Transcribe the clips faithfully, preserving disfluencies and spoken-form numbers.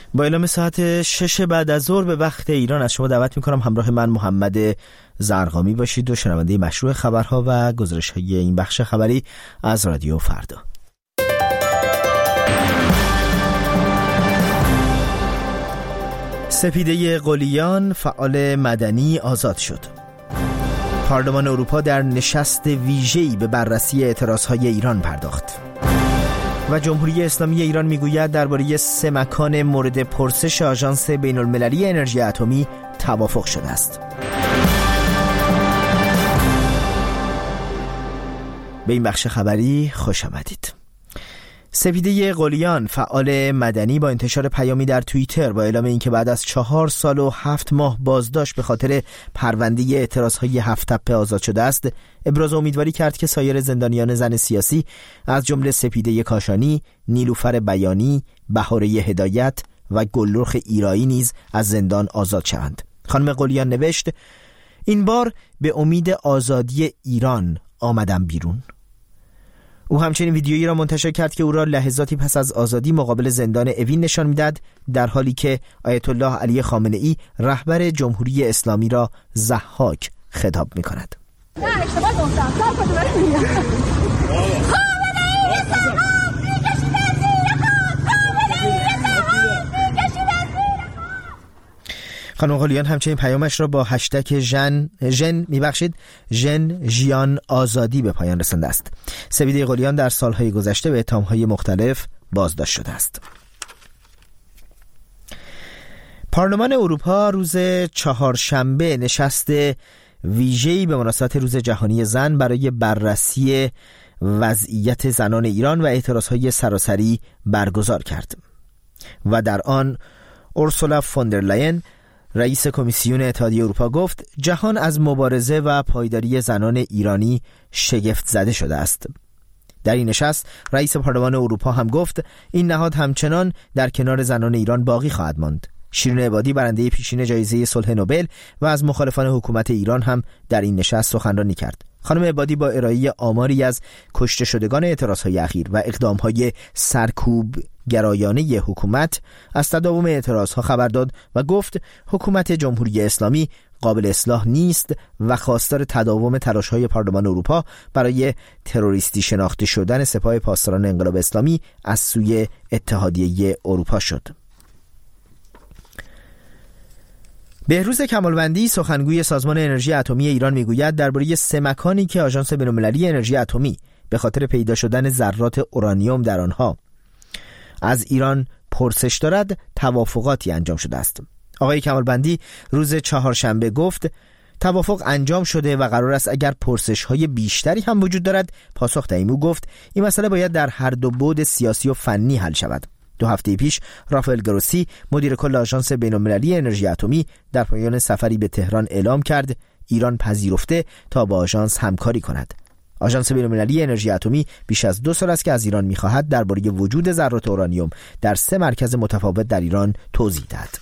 با اعلام ساعت شش بعد از ظهر به وقت ایران از شما دعوت میکنم همراه من محمد زرقامی باشید و شنونده مشروع خبرها و گزارش‌های این بخش خبری از رادیو فردا. سپیده قلیان فعال مدنی آزاد شد. پارلمان اروپا در نشست ویژه‌ای به بررسی اعتراضهای ایران پرداخت. و جمهوری اسلامی ایران میگوید درباره سه مکان مورد پرسش آژانس بین‌المللی انرژی اتمی توافق شده است. به این بخش خبری خوش آمدید. سپیده قلیان فعال مدنی با انتشار پیامی در توییتر با اعلام اینکه بعد از چهار سال و هفت ماه بازداشت به خاطر پرونده اعتراضهای هفت تپه آزاد شده است، ابراز امیدواری کرد که سایر زندانیان زن سیاسی از جمله سپیده کاشانی، نیلوفر بیانی، بهاره هدایت و گلرخ ایرایی نیز از زندان آزاد شوند. خانم قلیان نوشت: این بار به امید آزادی ایران آمدم بیرون. او همچنین ویدیویی را منتشر کرد که او را لحظاتی پس از آزادی مقابل زندان اوین نشان می‌داد، در حالی که آیت الله علی خامنه‌ای رهبر جمهوری اسلامی را ضحاک خطاب می‌کند. نه اشتباه گفتم. خانم قلیان همچنین پیامش را با هشتگ ژن ژن میبخشید ژن ژیان آزادی به پایان رسانده است. سپیده قلیان در سالهای گذشته به اتهام‌های مختلف بازداشت شده است. پارلمان اروپا روز چهارشنبه نشست ویژه‌ای به مناسبت روز جهانی زن برای بررسی وضعیت زنان ایران و اعتراضهای سراسری برگزار کرد و در آن اورسولا فوندرلاین رئیس کمیسیون اتحادیه اروپا گفت جهان از مبارزه و پایداری زنان ایرانی شگفت زده شده است. در این نشست رئیس پارلمان اروپا هم گفت این نهاد همچنان در کنار زنان ایران باقی خواهد ماند. شیرین عبادی برنده پیشین جایزه صلح نوبل و از مخالفان حکومت ایران هم در این نشست سخنرانی کرد. خانم عبادی با ارائه آماری از کشته شدگان اعتراضهای اخیر و اقدامهای سرکوب گرایانه حکومت از تداوم اعتراضها خبر داد و گفت حکومت جمهوری اسلامی قابل اصلاح نیست و خواستار تداوم تلاش‌های پارلمان اروپا برای تروریستی شناخته شدن سپاه پاسداران انقلاب اسلامی از سوی اتحادیه اروپا شد. بهروز کمالوندی سخنگوی سازمان انرژی اتمی ایران میگوید درباره سه مکانی که آژانس بین‌المللی انرژی اتمی به خاطر پیدا شدن ذرات اورانیوم در آنها از ایران پرسش دارد توافقاتی انجام شده است. آقای کمالوندی روز چهارشنبه گفت توافق انجام شده و قرار است اگر پرسش‌های بیشتری هم وجود دارد پاسخ دهیم. او گفت این مسئله باید در هر دو بعد سیاسی و فنی حل شود. دو هفته پیش رافائل گروسی مدیر کل آژانس بین‌المللی انرژی اتمی در پایان سفری به تهران اعلام کرد ایران پذیرفته تا با آژانس همکاری کند. آژانس بین‌المللی انرژی اتمی بیش از دو سال است که از ایران می‌خواهد درباره وجود ذرات اورانیوم در سه مرکز متفاوت در ایران توضیح دهد.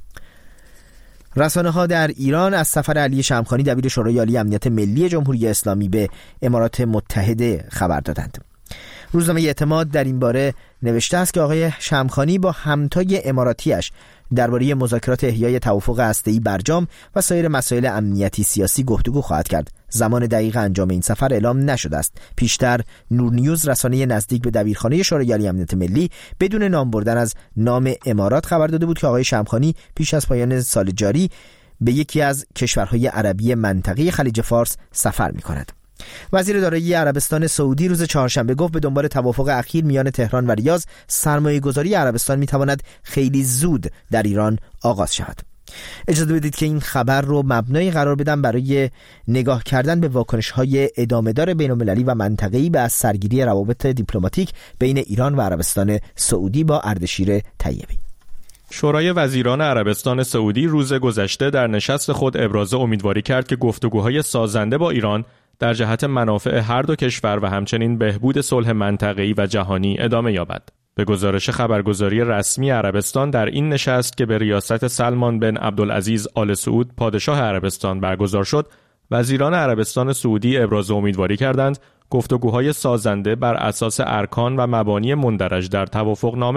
رسانه‌ها در ایران از سفر علی شمخانی دبیر شورای عالی امنیت ملی جمهوری اسلامی به امارات متحده خبر دادند. روزنامه اعتماد در این باره نوشته است که آقای شمخانی با همتای اماراتیش درباره مذاکرات احیای توافق هسته‌ای برجام و سایر مسائل امنیتی سیاسی گفتگو خواهد کرد. زمان دقیق انجام این سفر اعلام نشده است. پیشتر نور نیوز رسانه نزدیک به دبیرخانه شورای عالی امنیت ملی بدون نام بردن از نام امارات خبر داده بود که آقای شمخانی پیش از پایان سال جاری به یکی از کشورهای عربی منطقه خلیج فارس سفر می‌کند. وزیر دارایی عربستان سعودی روز چهارشنبه گفت به دنبال توافق اخیر میان تهران و ریاض سرمایه‌گذاری عربستان میتواند خیلی زود در ایران آغاز شود. اجازه بدید که این خبر رو مبنایی قرار بدم برای نگاه کردن به واکنش‌های ادامه‌دار بین‌المللی و منطقه‌ای به از سرگیری روابط دیپلماتیک بین ایران و عربستان سعودی با اردشیر طیبی. شورای وزیران عربستان سعودی روز گذشته در نشست خود ابراز امیدواری کرد که گفتگوهای سازنده با ایران در جهت منافع هر دو کشور و همچنین بهبود صلح منطقه‌ای و جهانی ادامه یابد. به گزارش خبرگزاری رسمی عربستان در این نشست که به ریاست سلمان بن عبدالعزیز آل سعود پادشاه عربستان برگزار شد، وزیران عربستان سعودی ابراز امیدواری کردند گفتگوهای سازنده بر اساس ارکان و مبانی مندرج در توافقنامه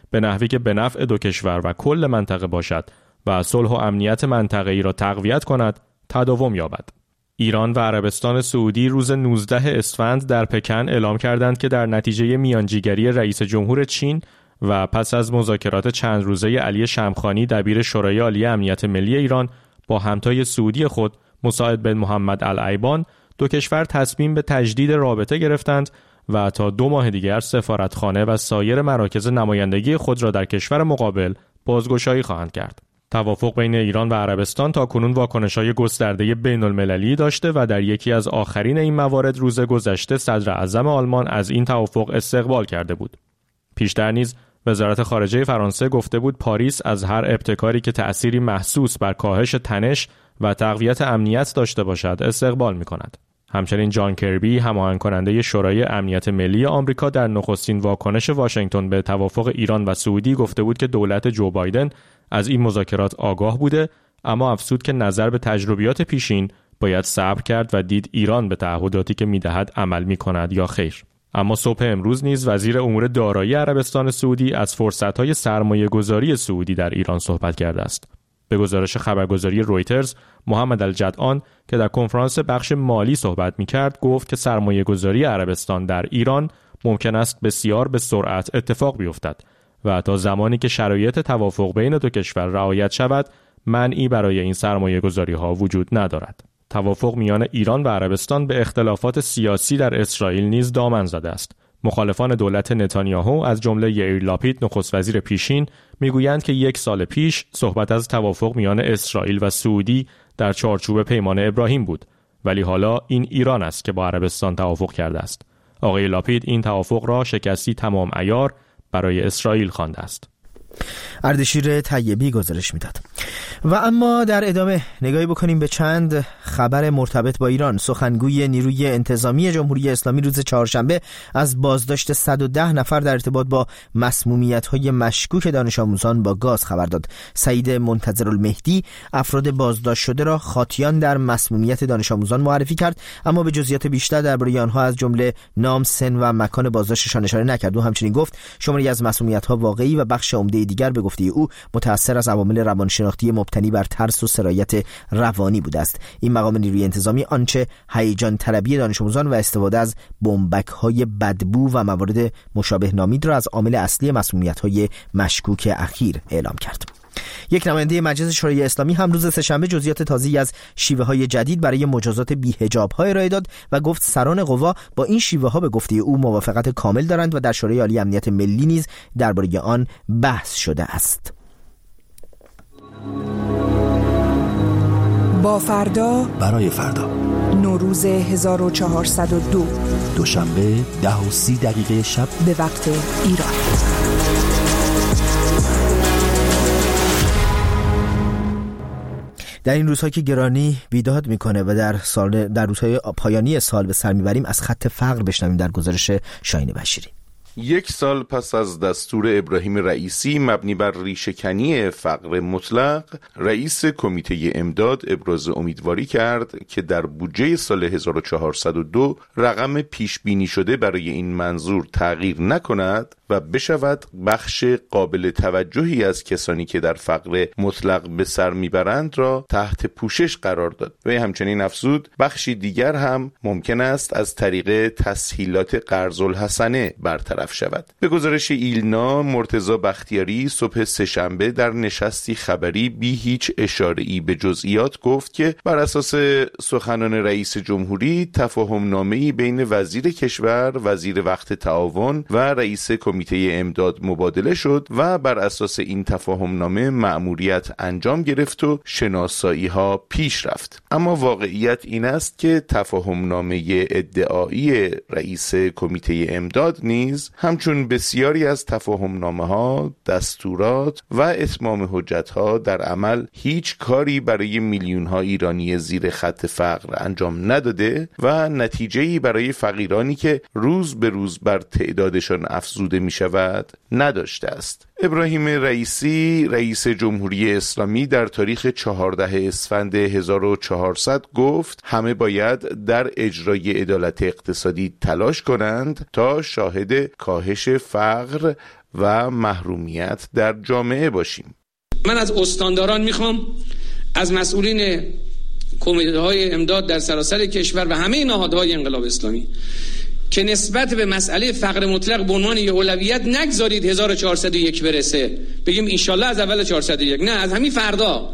به نحوی که به نفع دو کشور و کل منطقه باشد و صلح و امنیت منطقه‌ای را تقویت کند، تداوم یابد. ایران و عربستان سعودی روز نوزدهم اسفند در پکن اعلام کردند که در نتیجه میانجیگری رئیس جمهور چین و پس از مذاکرات چند روزه علی شمخانی دبیر شورای عالی امنیت ملی ایران با همتای سعودی خود مساعد بن محمد العیبان، دو کشور تصمیم به تجدید رابطه گرفتند و تا دو ماه دیگر سفارتخانه و سایر مراکز نمایندگی خود را در کشور مقابل بازگشایی خواهند کرد. توافق بین ایران و عربستان تا کنون واکنش‌های گسترده بین‌المللی داشته و در یکی از آخرین این موارد روز گذشته صدر اعظم آلمان از این توافق استقبال کرده بود. پیشتر نیز وزارت خارجه فرانسه گفته بود پاریس از هر ابتکاری که تأثیری محسوس بر کاهش تنش و تقویت امنیت داشته باشد استقبال می‌کند. همچنین جان کربی، هماهنگ کننده شورای امنیت ملی آمریکا، در نخستین واکنش واشنگتن به توافق ایران و سعودی گفته بود که دولت جو بایدن از این مذاکرات آگاه بوده، اما افزود که نظر به تجربیات پیشین باید صبر کرد و دید ایران به تعهداتی که می‌دهد عمل می‌کند یا خیر. اما صبح امروز نیز وزیر امور دارایی عربستان سعودی از فرصت‌های سرمایه‌گذاری سعودی در ایران صحبت کرده است. به گزارش خبرگزاری رویترز، محمد الجدعان که در کنفرانس بخش مالی صحبت می‌کرد گفت که سرمایه‌گذاری عربستان در ایران ممکن است بسیار به سرعت اتفاق بیفتد و تا زمانی که شرایط توافق بین دو کشور رعایت شود، منعی برای این سرمایه‌گذاری‌ها وجود ندارد. توافق میان ایران و عربستان به اختلافات سیاسی در اسرائیل نیز دامن زده است. مخالفان دولت نتانیاهو از جمله یائیر لاپید نخست وزیر پیشین میگویند که یک سال پیش صحبت از توافق میان اسرائیل و سعودی در چارچوب پیمان ابراهیم بود، ولی حالا این ایران است که با عربستان توافق کرده است. آقای لاپید این توافق را شکستی تمام عیار برای اسرائیل خوانده است. اردشیر طیبی گزارش میداد. و اما در ادامه نگاهی بکنیم به چند خبر مرتبط با ایران. سخنگوی نیروی انتظامی جمهوری اسلامی روز چهارشنبه از بازداشت صد و ده نفر در ارتباط با مسمومیت‌های مشکوک دانش آموزان با گاز خبر داد. سعید منتظرالمهدی افراد بازداشت شده را خاطیان در مسمومیت دانش آموزان معرفی کرد، اما به جزئیات بیشتر درباره آنها از جمله نام، سن و مکان بازداشتشان اشاره نکرد. او همچنین گفت شماری از مسمومیت‌ها واقعی و بخش عمده دیگر به گفته او متأثر از عوامل روانشناختی مبتنی بر ترس و سرایت روانی بوده است. این مقام نیروی انتظامی آنچه هیجان طلبی دانش آموزان و استفاده از بمبک‌های بدبو و موارد مشابه نامید را از عامل اصلی مسمومیت‌های مشکوک اخیر اعلام کرد. یک نماینده مجلس شورای اسلامی هم روز سه‌شنبه جزئیات تازه‌ای از شیوه‌های جدید برای مجازات بی‌حجاب‌ها ارائه داد و گفت سران قوا با این شیوه‌ها به گفته او موافقت کامل دارند و در شورای عالی امنیت ملی نیز درباره آن بحث شده است. با فردا برای فردا نوروز هزار و چهارصد و دو دوشنبه ده و سی دقیقه شب به وقت ایران. در این روزها که گرانی بیداد میکنه و در سال در روزهای پایانی سال به سر میبریم، از خط فقر بشنویم در گزارش شاهین بشیری. یک سال پس از دستور ابراهیم رئیسی مبنی بر ریشه‌کنی فقر مطلق، رئیس کمیته امداد ابراز امیدواری کرد که در بودجه سال هزار و چهارصد و دو رقم پیش بینی شده برای این منظور تغییر نکند و بشود بخش قابل توجهی از کسانی که در فقر مطلق به سر میبرند را تحت پوشش قرار داد. و همچنین افزود بخشی دیگر هم ممکن است از طریق تسهیلات قرض الحسنه برطرف شود. به گزارش ایلنا، مرتضی بختیاری صبح سه‌شنبه در نشستی خبری بی هیچ اشاره‌ای به جزئیات گفت که بر اساس سخنان رئیس جمهوری تفاهم نامه‌ای بین وزیر کشور، وزیر وقت تعاون و رئیس کمیته امداد مبادله شد و بر اساس این تفاهم نامه مأموریت انجام گرفت و شناسایی ها پیش رفت. اما واقعیت این است که تفاهم نامه ادعایی رئیس کمیته امداد نیز همچون بسیاری از تفاهم نامه ها، دستورات و اتمام حجت ها در عمل هیچ کاری برای میلیون ها ایرانی زیر خط فقر انجام نداده و نتیجه‌ای برای فقیرانی که روز به روز بر تعدادشان افزوده می شود نداشته است. ابراهیم رئیسی رئیس جمهوری اسلامی در تاریخ چهاردهم اسفند هزار و چهارصد گفت همه باید در اجرای عدالت اقتصادی تلاش کنند تا شاهد کاهش فقر و محرومیت در جامعه باشیم. من از استانداران میخوام، از مسئولین کمیته‌های امداد در سراسر کشور و همه نهادهای انقلاب اسلامی که نسبت به مسئله فقر مطلق به عنوان یه اولویت نگذارید هزار و چهارصد و یک برسه بگیم انشالله از اول چهارصد و یک، نه، از همین فردا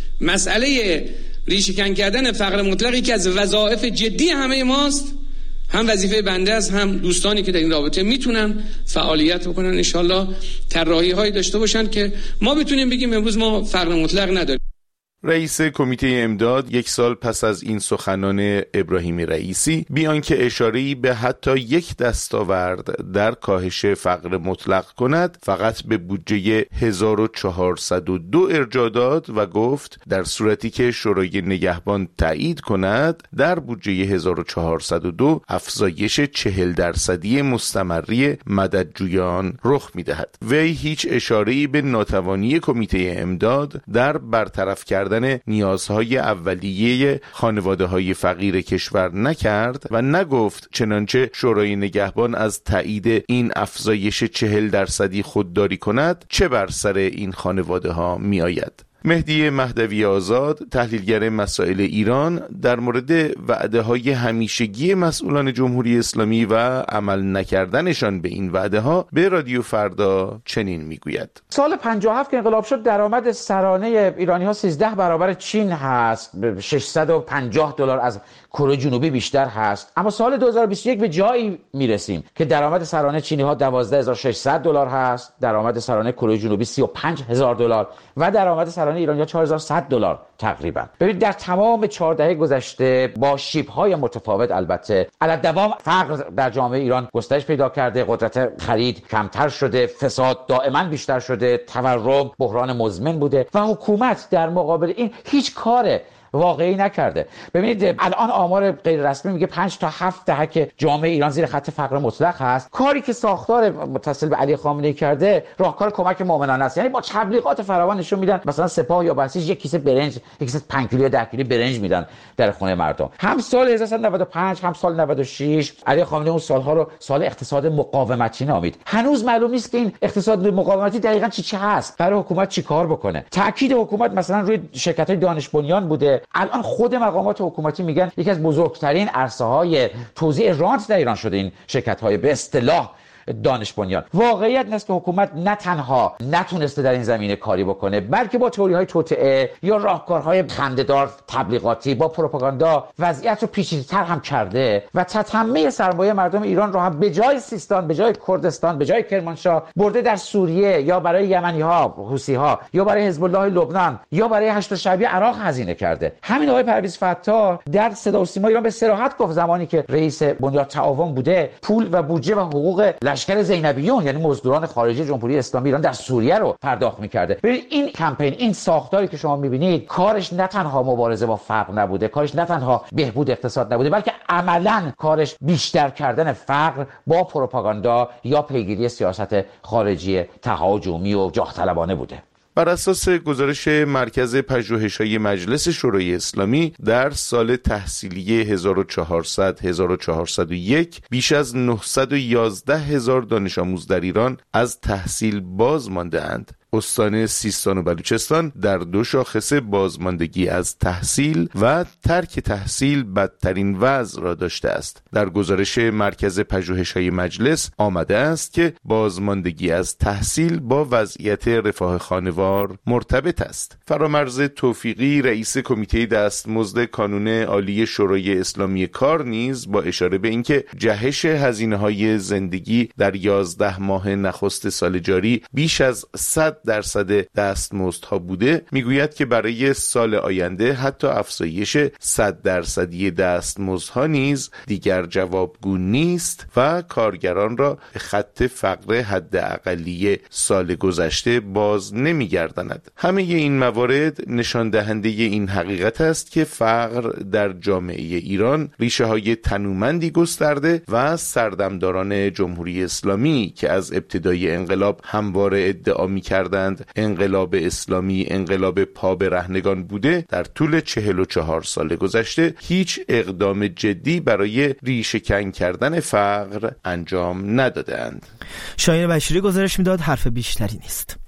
مسئله ریشه‌کن کردن فقر مطلقی که از وظایف جدی همه ماست، هم وظیفه بنده است، هم دوستانی که در این رابطه میتونن فعالیت بکنن انشالله طراحی هایی داشته باشن که ما بتونیم بگیم امروز ما فقر مطلق نداریم. رئیس کمیته امداد یک سال پس از این سخنان ابراهیم رئیسی، بیان که اشاره‌ای به حتی یک دستاورد در کاهش فقر مطلق کند، فقط به بودجه هزار و چهارصد و دو ارجاع داد و گفت در صورتی که شورای نگهبان تایید کند، در بودجه هزار و چهارصد و دو افزایش چهل درصدی مستمری مددجویان رخ می‌دهد. وی هیچ اشاره‌ای به ناتوانی کمیته امداد در برطرف کردن نیازهای اولیه خانواده‌های فقیر کشور نکرد و نگفت چنانچه شورای نگهبان از تایید این افزایش چهل درصدی خودداری کند چه بر سر این خانواده‌ها می آید. مهدی مهدوی آزاد، تحلیلگر مسائل ایران، در مورد وعده‌های همیشگی مسئولان جمهوری اسلامی و عمل نکردنشان به این وعده‌ها به رادیو فردا چنین میگوید: سال پنجاه و هفت که انقلاب شد درآمد سرانه ایرانی‌ها سیزده برابر چین هست، ششصد و پنجاه دلار از کره جنوبی بیشتر هست. اما سال دو هزار و بیست و یک به جایی میرسیم که درآمد سرانه چینی‌ها دوازده هزار و ششصد دلار هست، درآمد سرانه کره جنوبی سی و پنج هزار دلار و درآمد سرانه ایرانی‌ها چهار هزار و صد دلار تقریبا. ببینید در تمام چهار دهه گذشته با شیب‌های متفاوت البته علی‌الدوام فقر در جامعه ایران گسترش پیدا کرده، قدرت خرید کمتر شده، فساد دائما بیشتر شده، تورم بحران مزمن بوده و حکومت در مقابل این هیچ کاره واقعی نکرده. ببینید الان آمار غیر رسمی میگه پنج تا هفت دهه که جامعه ایران زیر خط فقر مطلق هست. کاری که ساختار متصل به علی خامنه‌ای کرده راهکار کمک مؤمنانه است، یعنی با تبلیغات فراوان نشون میدن مثلا سپاه یا بسیج یک کیسه برنج، یک کیسه پنج کیلو ده کیلو برنج میدن در خونه مردم. هم سال هزار و سیصد و نود و پنج هم سال نود و شش علی خامنه‌ای اون سالها رو سال اقتصاد مقاومتی نامید. هنوز معلوم نیست که این اقتصاد مقاومتی دقیقاً چی چی هست، برای حکومت چی کار بکنه. تاکید حکومت مثلا روی شرکت‌های دانش بنیان بوده. الان خود مقامات حکومتی میگن یکی از بزرگترین عرصه‌های توزیع رانت در ایران شده این شرکت‌های به اصطلاح دانش بنیان. واقعیت این است که حکومت نه تنها نتونسته در این زمینه کاری بکنه، بلکه با تئوری‌های توطئه یا راهکارهای خنده‌دار تبلیغاتی با پروپاگاندا وضعیت رو پیچیده‌تر هم کرده و تتمه سرمایه مردم ایران رو هم به جای سیستان، به جای کردستان، به جای کرمانشاه برده در سوریه یا برای یمنی‌ها، حوثی‌ها یا برای حزب الله لبنان یا برای هشت شعبی عراق هزینه کرده. همین آقای پرویز فتاح در صدا و سیما ایران به صراحت گفت زمانی که رئیس بنیاد تعاون بوده پول و بودجه و حقوق لشکر زینبیون یعنی مزدوران خارجی جمهوری اسلامی ایران در سوریه رو پرداخت می‌کرده. ببینید این کمپین، این ساختاری که شما می‌بینید کارش نه تنها مبارزه با فقر نبوده، کارش نه تنها بهبود اقتصاد نبوده، بلکه عملاً کارش بیشتر کردن فقر با پروپاگاندا یا پیگیری سیاست خارجی تهاجمی و جاه طلبانه بوده. بر اساس گزارش مرکز پژوهش‌های مجلس شورای اسلامی در سال تحصیلی هزار و چهارصد هزار و چهارصد و یک بیش از نهصد و یازده هزار دانش آموز در ایران از تحصیل باز مانده‌اند. استان سیستان و بلوچستان در دو شاخص بازماندگی از تحصیل و ترک تحصیل بدترین وضع را داشته است. در گزارش مرکز پژوهش‌های مجلس آمده است که بازماندگی از تحصیل با وضعیت رفاه خانوار مرتبط است. فرامرز توفیقی رئیس کمیته دستمزد کانون عالی شورای اسلامی کار نیز با اشاره به اینکه جهش هزینه‌های زندگی در یازده ماه نخست سال جاری بیش از صد درصد دستمزدها بوده، میگوید که برای سال آینده حتی افزایش صد درصدی دستمزدها نیز دیگر جوابگو نیست و کارگران را به خط فقر حداقلی سال گذشته باز نمیگرداند. همه این موارد نشان دهنده این حقیقت است که فقر در جامعه ایران ریشه های تنومندی گسترده و سردمداران جمهوری اسلامی که از ابتدای انقلاب همواره ادعا می‌کردند می‌کردند انقلاب اسلامی انقلاب پا به رهنگان بوده، در طول چهل و چهار سال گذشته هیچ اقدام جدی برای ریشه‌کن کردن فقر انجام ندادند. شاهین بشیری گزارش میداد، حرف بیشتری نیست.